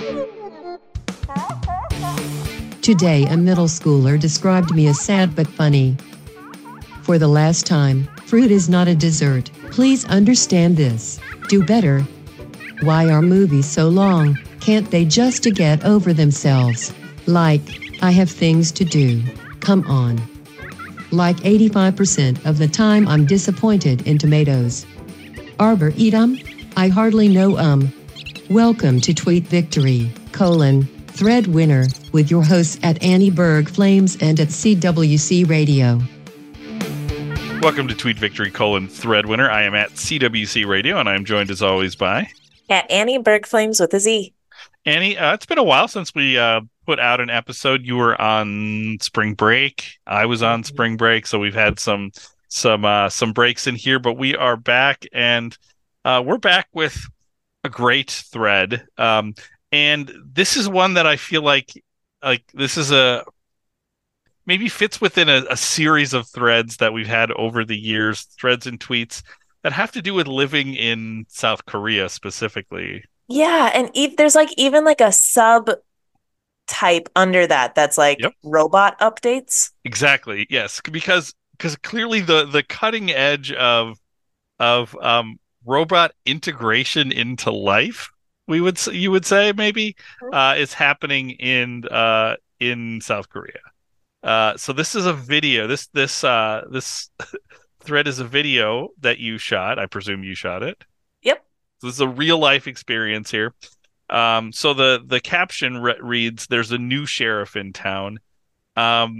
Today a middle schooler described me as sad but funny. For the last time, fruit is not a dessert. Please understand this. Do better. Why are movies so long? Can't they just get over themselves? Like, I have things to do. Come on. Like 85% of the time I'm disappointed in tomatoes. Arbor eat 'em? I hardly know 'em. Welcome to Tweet Victory, Thread Winner, with your hosts at Annie Berg Flames and at CWC Radio. Welcome to Tweet Victory, Thread Winner. I am at CWC Radio, and I'm joined as always by... At Annie Berg Flames with a Z. Annie, it's been a while since we put out an episode. You were on spring break. I was on spring break, so we've had some breaks in here, but we are back, and we're back with a great thread. And this is one that I feel like this is maybe fits within a series of threads that we've had over the years, threads and tweets that have to do with living in South Korea specifically. Yeah, and there's even a sub type under that's Yep. Robot updates. Exactly. Yes, because clearly the cutting edge of robot integration into life, you would say maybe, is happening in South Korea. So this is a video. This thread is a video that you shot. I presume you shot it. Yep. So this is a real life experience here. So the caption reads, "There's a new sheriff in town," and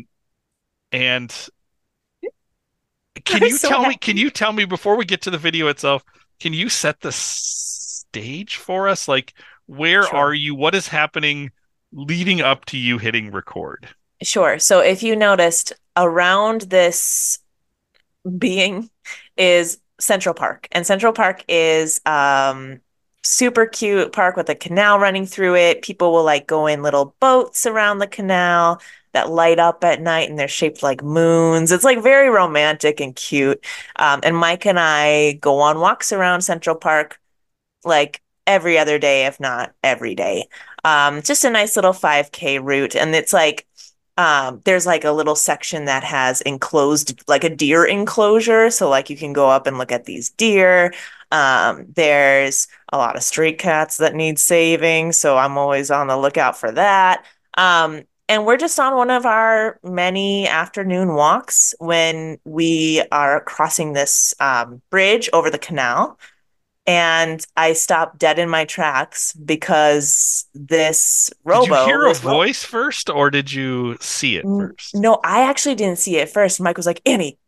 can you tell me before we get to the video itself? Can you set the stage for us? Like, where Sure. are you? What is happening leading up to you hitting record? Sure. So if you noticed, around this being is Central Park, and Central Park is super cute park with a canal running through it. People will go in little boats around the canal that light up at night, and they're shaped like moons. It's very romantic and cute. And Mike and I go on walks around Central Park every other day, if not every day. Just a nice little 5K route. And it's there's a little section that has enclosed, a deer enclosure. So you can go up and look at these deer. There's a lot of stray cats that need saving. So I'm always on the lookout for that. And we're just on one of our many afternoon walks when we are crossing this bridge over the canal. And I stopped dead in my tracks because this robo... Did you hear a voice first, or did you see it first? No, I actually didn't see it first. Mike was like, Annie.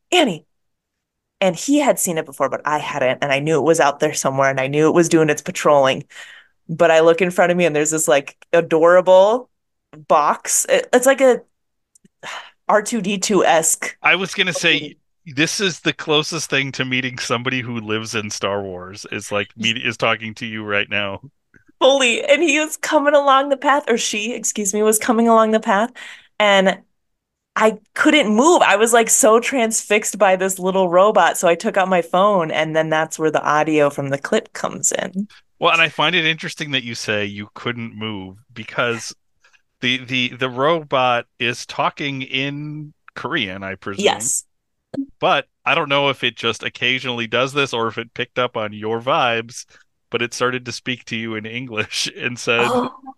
And he had seen it before, but I hadn't. And I knew it was out there somewhere, and I knew it was doing its patrolling. But I look in front of me, and there's this adorable box. It's like a R2-D2-esque. I was going to say, this is the closest thing to meeting somebody who lives in Star Wars, is talking to you right now. Fully. And he was coming along the path, or she, excuse me, was coming along the path. And I couldn't move. I was so transfixed by this little robot. So I took out my phone, and then that's where the audio from the clip comes in. Well, and I find it interesting that you say you couldn't move, because the robot is talking in Korean, I presume. Yes. But I don't know if it just occasionally does this, or if it picked up on your vibes, but it started to speak to you in English and said,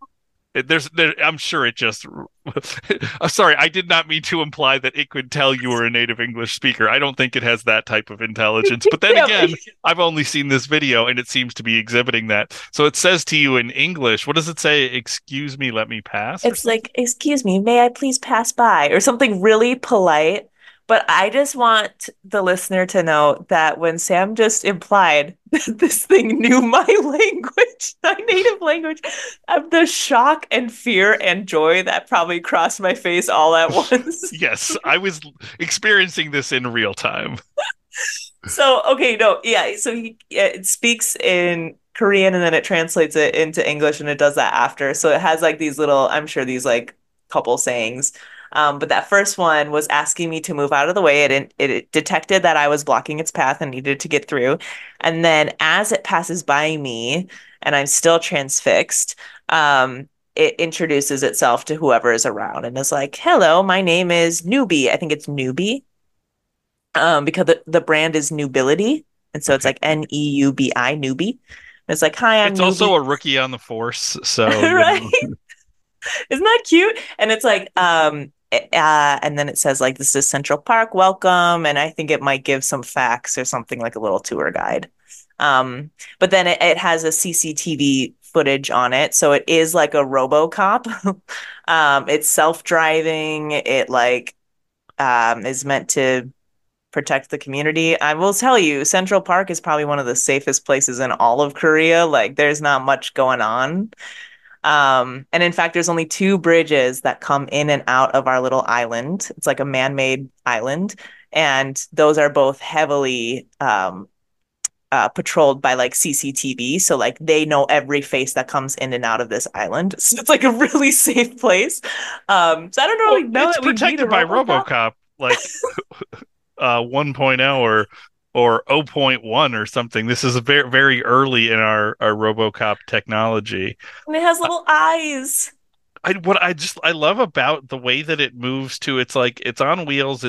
I'm sure it just... Sorry, I did not mean to imply that it could tell you were a native English speaker. I don't think it has that type of intelligence. But then again, I've only seen this video, and it seems to be exhibiting that. So it says to you in English, what does it say? Excuse me, let me pass? It's excuse me, may I please pass by? Or something really polite. But I just want the listener to know that when Sam just implied that this thing knew my language, my native language, of the shock and fear and joy that probably crossed my face all at once. Yes, I was experiencing this in real time. So, okay, no, yeah. So it speaks in Korean, and then it translates it into English, and it does that after. So it has these little, I'm sure these couple sayings. But that first one was asking me to move out of the way. It detected that I was blocking its path and needed to get through. And then as it passes by me, and I'm still transfixed, it introduces itself to whoever is around and is like, "Hello, my name is Newbie." I think it's Newbie, because the brand is Nubility, and so it's Okay. like Neubi, Newbie. And it's like, "Hi, I'm It's also Newbie." a rookie on the force, so Right? Isn't that cute? And it's like, and then it says like, "This is Central Park, welcome." And I think it might give some facts or something like a little tour guide. But then it has a CCTV footage on it, so it is like a RoboCop. It's self-driving. It like is meant to protect the community. I will tell you, Central Park is probably one of the safest places in all of Korea. Like, there's not much going on. And in fact, there's only two bridges that come in and out of our little island. It's like a man-made island, and those are both heavily patrolled by like CCTV. So like they know every face that comes in and out of this island. So it's like a really safe place. So I don't well, really know it's that we need a protected by RoboCop. RoboCop, like 1.0 or 0.1 or something. This is very very early in our RoboCop technology. And it has little eyes. I love about the way that it moves too. It's like it's on wheels.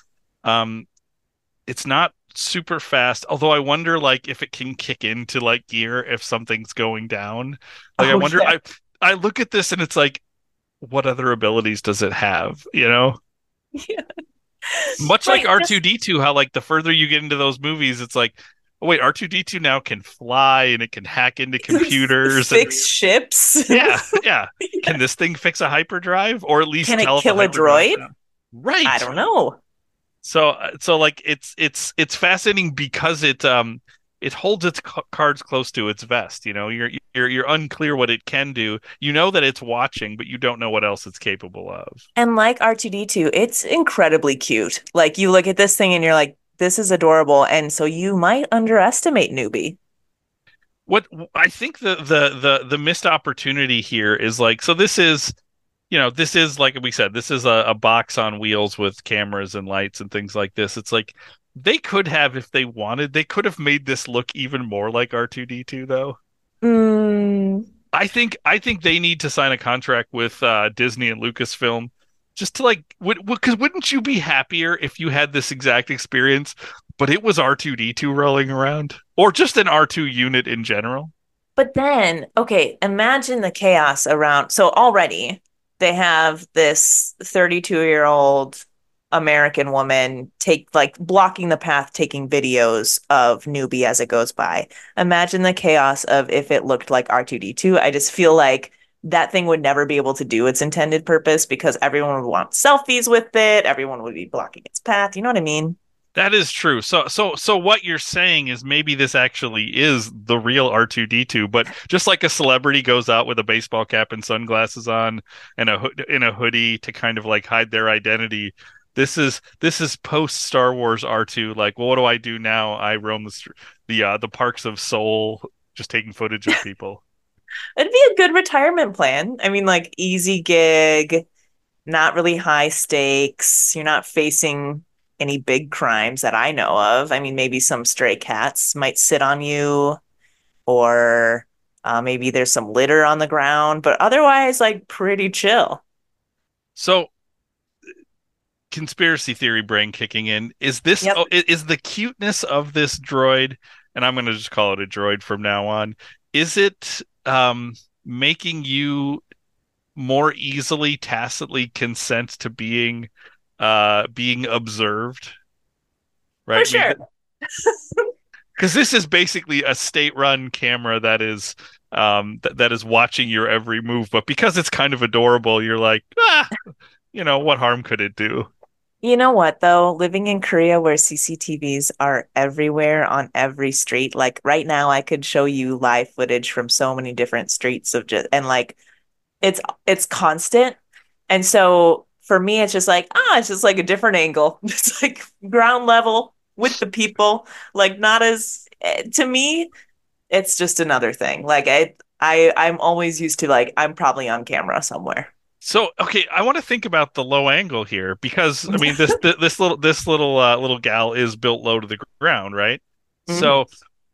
Um it's not super fast. Although I wonder like if it can kick into like gear if something's going down. Like I Oh wonder yeah. I look at this and it's like what other abilities does it have? You know? Yeah. Much like Right. Just R2D2, how like the further you get into those movies, it's like, oh wait, R2D2 now can fly and it can hack into computers and fix ships. yeah, yeah. Yeah. Can this thing fix a hyperdrive or at least Can it tell if a kill a hyperdrive's droid? down? I Right. don't know. So like it's fascinating because it holds its cards close to its vest. You know, you're unclear what it can do. You know that it's watching, but you don't know what else it's capable of. And like R2D2, it's incredibly cute. Like you look at this thing and you're like, this is adorable. And so you might underestimate Newbie. What I think the missed opportunity here is like so this is this is like we said this is a box on wheels with cameras and lights and things like this. It's like they could have if they wanted they could have made this look even more like R2D2 though. Mm, I think they need to sign a contract with Disney and Lucasfilm just to like because wouldn't you be happier if you had this exact experience but it was R2D2 rolling around or just an R2 unit in general? but then, okay, imagine the chaos around. So already they have this 32-year-old American woman take like blocking the path, taking videos of Newbie as it goes by. Imagine the chaos of if it looked like R2D2. I just feel like that thing would never be able to do its intended purpose because everyone would want selfies with it. Everyone would be blocking its path. You know what I mean? That is true. So what you're saying is maybe this actually is the real R2D2, but just like a celebrity goes out with a baseball cap and sunglasses on and a hoodie to kind of like hide their identity. This is post Star Wars R2. Like, well, what do I do now? I roam the parks of Seoul, just taking footage of people. It'd be a good retirement plan. I mean, like easy gig, not really high stakes. You're not facing any big crimes that I know of. I mean, maybe some stray cats might sit on you, or maybe there's some litter on the ground, but otherwise, like pretty chill. So conspiracy theory brain kicking in. Is this Yep. oh, is the cuteness of this droid, and I'm going to just call it a droid from now on, is it making you more easily tacitly consent to being observed, For right? sure. Because this is basically a state-run camera that is that is watching your every move, but because it's kind of adorable, you're like, what harm could it do? You know what, though? Living in Korea where CCTVs are everywhere on every street, like right now, I could show you live footage from so many different streets of just, and like it's constant. And so for me, it's just like, it's just like a different angle. It's like ground level with the people, like not as, to me, it's just another thing. Like I'm always used to like, I'm probably on camera somewhere. So, okay, I want to think about the low angle here because I mean this little little gal is built low to the ground, right? Mhm. So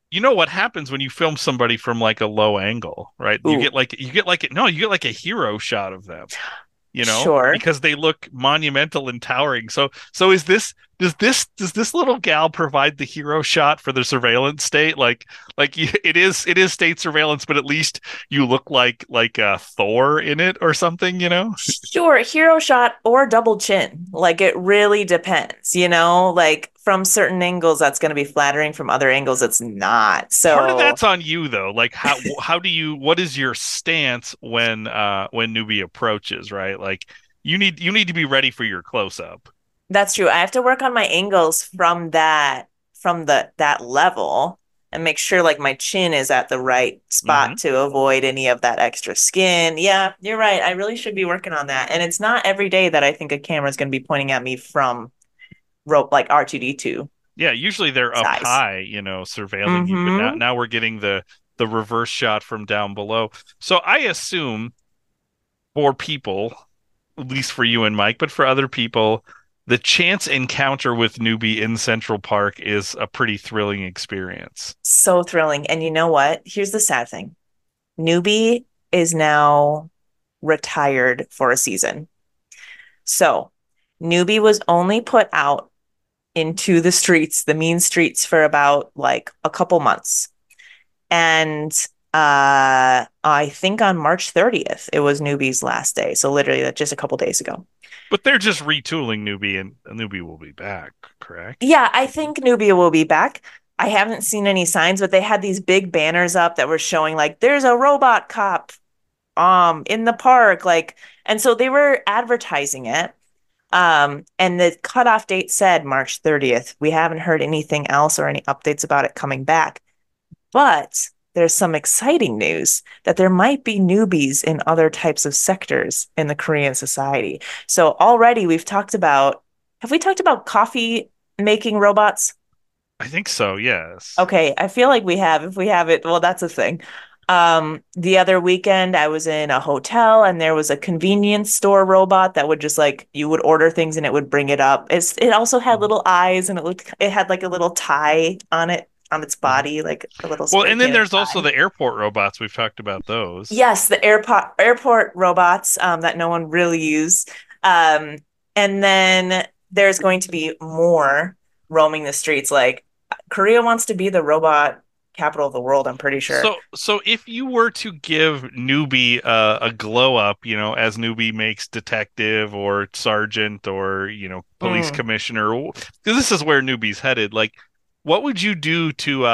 you know what happens when you film somebody from like a low angle, right? Ooh, You get like a hero shot of them, sure. because they look monumental and towering. So does this little gal provide the hero shot for the surveillance state? It is state surveillance, but at least you look like Thor in it or something, Sure, hero shot or double chin. Like it really depends, Like from certain angles that's going to be flattering, from other angles it's not. Part of So that's on you though. Like what is your stance when newbie approaches, right? Like you need to be ready for your close up. that's true. I have to work on my angles from that level and make sure like my chin is at the right Hmm. spot to avoid any of that extra skin. Yeah, you're right. I really should be working on that. And it's not every day that I think a camera is going to be pointing at me from rope like R2D2 Yeah, usually they're up size. high, surveilling you, but now Mm-hmm. now we're getting the reverse shot from down below. So I assume for people, at least for you and Mike, but for other people, the chance encounter with newbie in Central Park is a pretty thrilling experience. So thrilling. And you know what? Here's the sad thing. Newbie is now retired for a season. So Newbie was only put out into the streets, the mean streets, for about like a couple months. And I think on March 30th, it was Newbie's last day. So literally just a couple days ago. But they're just retooling newbie, and newbie will be back, correct? Yeah, I think Nubia will be back. I haven't seen any signs, but they had these big banners up that were showing like there's a robot cop in the park, like, and so they were advertising it. And the cutoff date said March 30th. We haven't heard anything else or any updates about it coming back. But there's some exciting news that there might be newbies in other types of sectors in the Korean society. So already have we talked about coffee making robots? I think so, yes. Okay, I feel like we have. If we have it, well, that's a thing. The other weekend I was in a hotel and there was a convenience store robot that would just like you would order things and it would bring it up. It also had little eyes and it had like a little tie on it on its Mhm. body, like a little Well, spray and then can there's also tie. the airport robots. We've talked about those. Yes, the airport robots that no one really used. Um, and then there's going to be more roaming the streets. Like Korea wants to be the robot capital of the world, I'm pretty sure. So if you were to give newbie a glow up, as newbie makes detective or sergeant or police Mm. commissioner, because this is where newbie's headed. Like, what would you do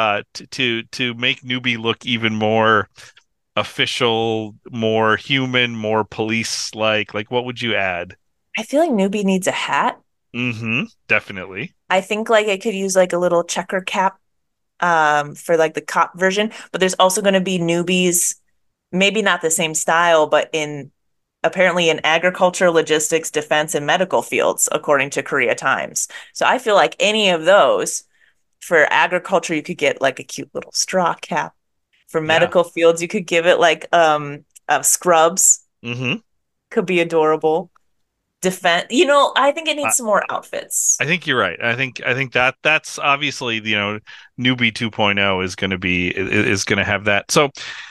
to make newbie look even more official, more human, more police like? Like, what would you add? I feel like Newbie needs a hat. Mm-hmm. Definitely. I think like it could use like a little checker cap for like the cop version, but there's also going to be newbies, maybe not the same style, but in apparently in agriculture, logistics, defense, and medical fields, according to Korea Times. So I feel like any of those for agriculture, you could get like a cute little straw cap. For Yeah. medical fields, you could give it like scrubs, Mm-hmm. could be adorable. Defense, I think it I, needs some more outfits. I think you're right. I think that's obviously, newbie 2.0 is going to have that. So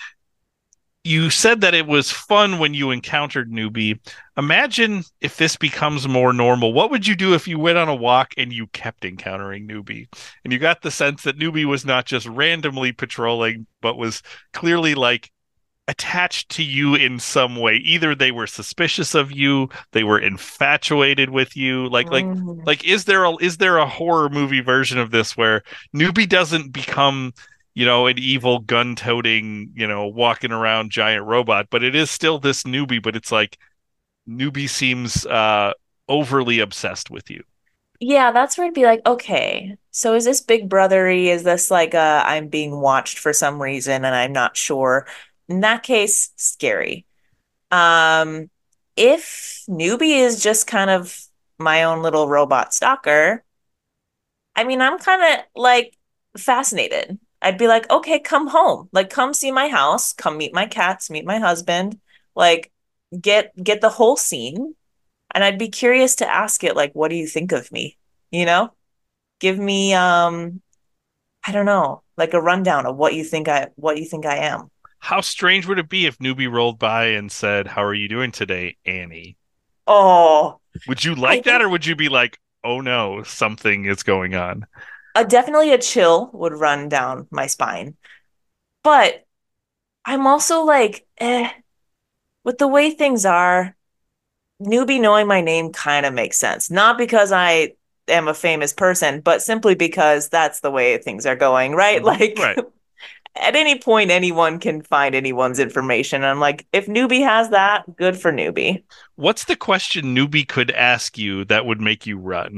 you said that it was fun when you encountered newbie. Imagine if this becomes more normal. What would you do if you went on a walk and you kept encountering newbie? And you got the sense that newbie was not just randomly patrolling, but was clearly like attached to you in some way. Either they were suspicious of you, they were infatuated with you. Mm. Is there a horror movie version of this where newbie doesn't become, an evil gun-toting, walking around giant robot, but it is still this newbie, but it's like newbie seems overly obsessed with you. Yeah, that's where I'd be like, okay, so is this big brothery? Is this like I'm being watched for some reason and I'm not sure? In that case, scary. Um, if newbie is just kind of my own little robot stalker, I mean, I'm kind of like fascinated. I'd be like, okay, come home. Like, come see my house, come meet my cats, meet my husband, like get the whole scene. And I'd be curious to ask it, like, what do you think of me? You know? Give me I don't know, like a rundown of what you think I am. How strange would it be if Newbie rolled by and said, "How are you doing today, Annie?" Oh, Would you I like that, think or would you be like, "Oh no, something is going on"? definitely a chill would run down my spine. But I'm also like, with the way things are, Newbie knowing my name kind of makes sense. Not because I am a famous person, but simply because that's the way things are going, right? Like Right. at any point, anyone can find anyone's information. I'm like, if Newbie has that, good for Newbie. What's the question Newbie could ask you that would make you run?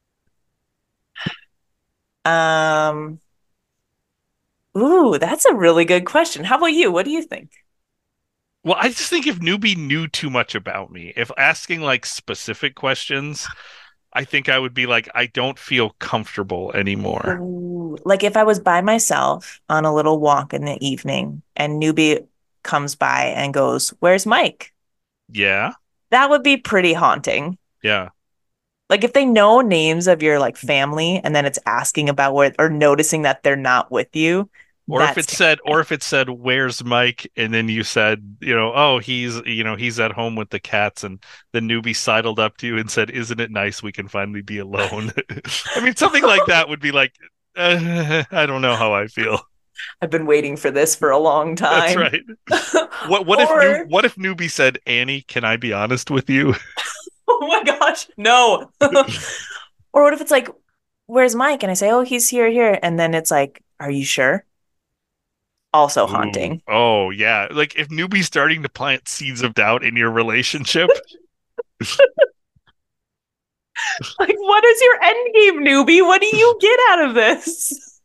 Um, ooh, that's a really good question. How about you? What do you think? Well, I just think if Newbie knew too much about me, if asking like specific questions, I think I would be like, I don't feel comfortable anymore. Ooh, like if I was by myself on a little walk in the evening and Newbie comes by and goes, "Where's Mike?" Yeah. That would be pretty haunting. Yeah. Like if they know names of your like family and then it's asking about where or noticing that they're not with you, Or if that's it said, terrifying. "Where's Mike?" And then you said, "Oh, he's at home with the cats." And the Newbie sidled up to you and said, "Isn't it nice we can finally be alone?" I mean, something like that would be like, I don't know how I feel. I've been waiting for this for a long That's time. right. What if Or, Newbie said, "Annie, can I be honest with you?" oh my gosh, no. Or what if it's like, "Where's Mike?" And I say, "Oh, he's here." And then it's like, "Are you sure?" Also Ooh, haunting. oh yeah. Like if Newbie's starting to plant seeds of doubt in your relationship, Like, what is your end game, Newbie? What do you get out of this?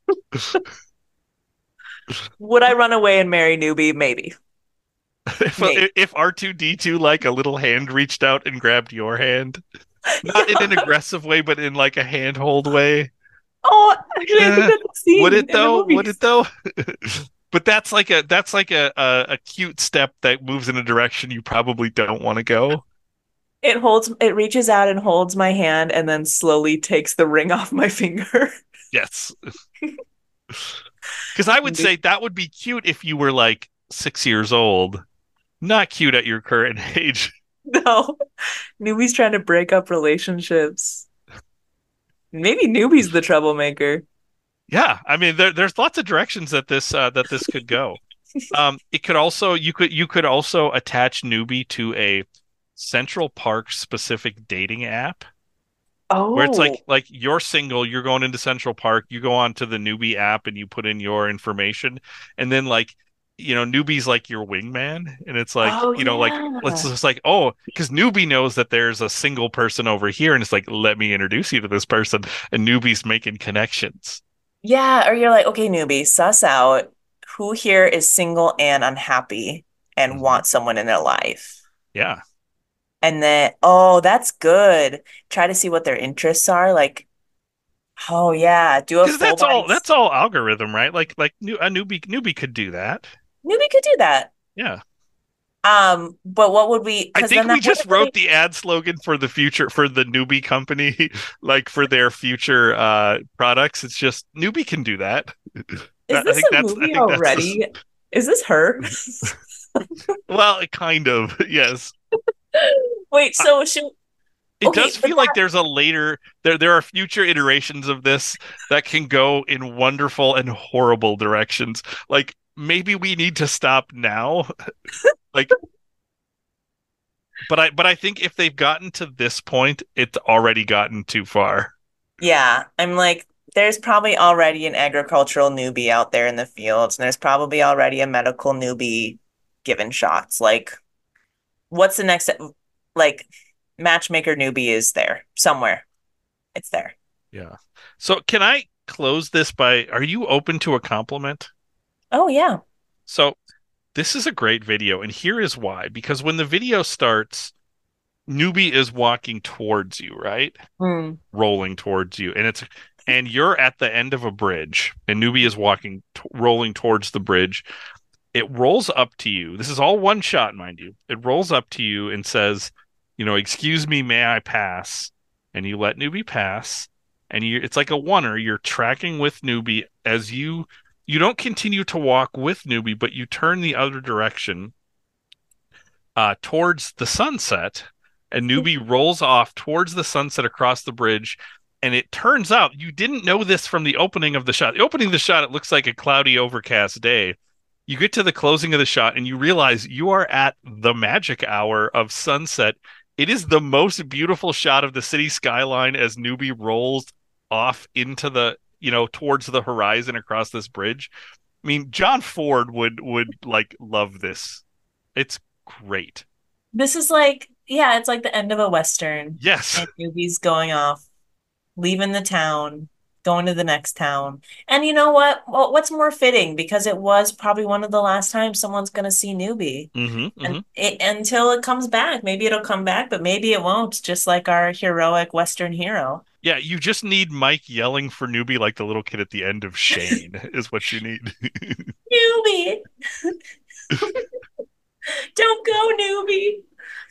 Would I run away and marry Newbie? Maybe. if Maybe. if R2D2 like a little hand reached out and grabbed your hand, not in an Yeah. aggressive way, but in like a handhold way. Oh, actually, I think Eh, that's a would scene it in the though? Would it movies. though? But that's like a cute step that moves in a direction you probably don't want to go. It reaches out and holds my hand and then slowly takes the ring off my finger. Yes. Because I would say that would be cute if you were like 6 years old. Not cute at your current age. No, Newbie's trying to break up relationships. Maybe Newbie's the troublemaker. Yeah, I mean there's lots of directions that this could go. It could also you could also attach Newbie to a Central Park specific dating app where it's Oh, like you're single, you're going into Central Park, you go onto the Newbie app and you put in your information, and then like Newbie's like your wingman, and it's like oh like let's yeah. just like because Newbie knows that there's a single person over here, and it's like let me introduce you to this person, and Newbie's making connections. Yeah, or you're like, okay, Newbie, suss out who here is single and unhappy and Hmm. wants someone in their life. Yeah, And then, oh, that's good. Try to see what their interests are. Like, oh yeah, do a because full that's body. all that's all algorithm, right? A newbie could do that. Newbie could do that. Yeah. But what would we, I because think then we that just wouldn't really, wrote the ad slogan for the future for the Newbie company, like for their future products. It's just Newbie can do that. is I this think a that's I movie think that's the already? Is this her? well, kind of, yes. Wait, I, so she, it okay, does but feel like there's a later there are future iterations of this that can go in wonderful and horrible directions. Like maybe we need to stop now. Like but I think if they've gotten to this point, it's already gotten too far. yeah, I'm like, there's probably already an agricultural newbie out there in the fields, and there's probably already a medical newbie given shots. Like, what's the next, like, matchmaker newbie is there somewhere. It's there. Yeah. So can I close this by, are you open to a compliment? Oh, yeah. So this is a great video, and here is why. Because when the video starts, Newbie is walking towards you, right? Mm. Rolling towards you, and you're at the end of a bridge, and Newbie is rolling towards the bridge. It rolls up to you. This is all one shot, mind you. It rolls up to you and says, "Excuse me, may I pass?" And you let Newbie pass. and it's like a oneer. You're tracking with Newbie as you don't continue to walk with Newbie, but you turn the other direction towards the sunset, and Newbie rolls off towards the sunset across the bridge. And it turns out you didn't know this from the opening of the shot. The opening of the shot, it looks like a cloudy, overcast day. You get to the closing of the shot and you realize you are at the magic hour of sunset. It is the most beautiful shot of the city skyline as Newbie rolls off into the, towards the horizon across this bridge. I mean, John Ford would like love this. It's great. This is like, yeah, it's like the end of a Western. Yes. And Newbie's going off, leaving the town, going to the next town. And you know what? Well, what's more fitting? Because it was probably one of the last times someone's going to see Newbie. And until it comes back. Maybe it'll come back, but maybe it won't, just like our heroic Western hero. Yeah, you just need Mike yelling for Newbie like the little kid at the end of Shane is what you need. Newbie! Don't go, Newbie!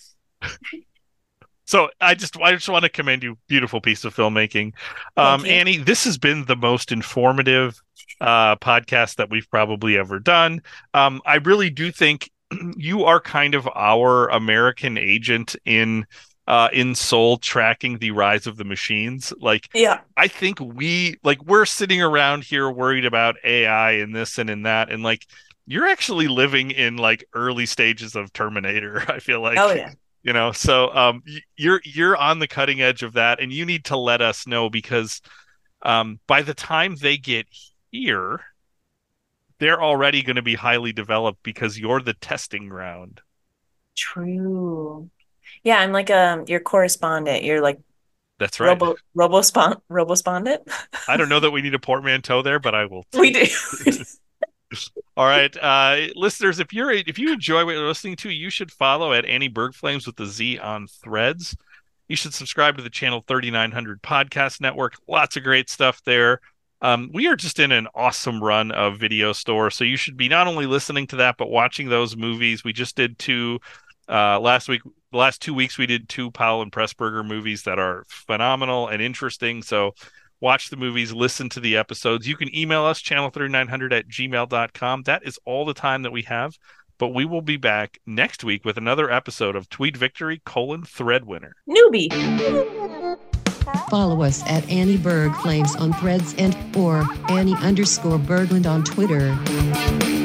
So I just want to commend you. Beautiful piece of filmmaking. Annie, this has been the most informative podcast that we've probably ever done. I really do think you are kind of our American agent in Seoul, tracking the rise of the machines. Like, yeah, I think we're sitting around here worried about AI and this and in that, and like you're actually living in like early stages of Terminator. I feel like. Oh yeah. So you're on the cutting edge of that, and you need to let us know, because by the time they get here, they're already going to be highly developed because you're the testing ground. True. Yeah, I'm like your correspondent. You're like that's right. Robospondent. I don't know that we need a portmanteau there, but I will. We do. All right, listeners, if you enjoy what you're listening to, you should follow at Annie Bergflames with the Z on Threads. You should subscribe to the Channel 3900 Podcast Network. Lots of great stuff there. We are just in an awesome run of Video Store, so you should be not only listening to that, but watching those movies. We just did two last week. The last 2 weeks, we did 2 Powell and Pressburger movies that are phenomenal and interesting. So watch the movies, listen to the episodes. You can email us, channel3900@gmail.com. That is all the time that we have, but we will be back next week with another episode of Tweet Victory: Threadwinner. Newbie. Follow us at Annie Berg Flames on Threads and or Annie_Bergland on Twitter.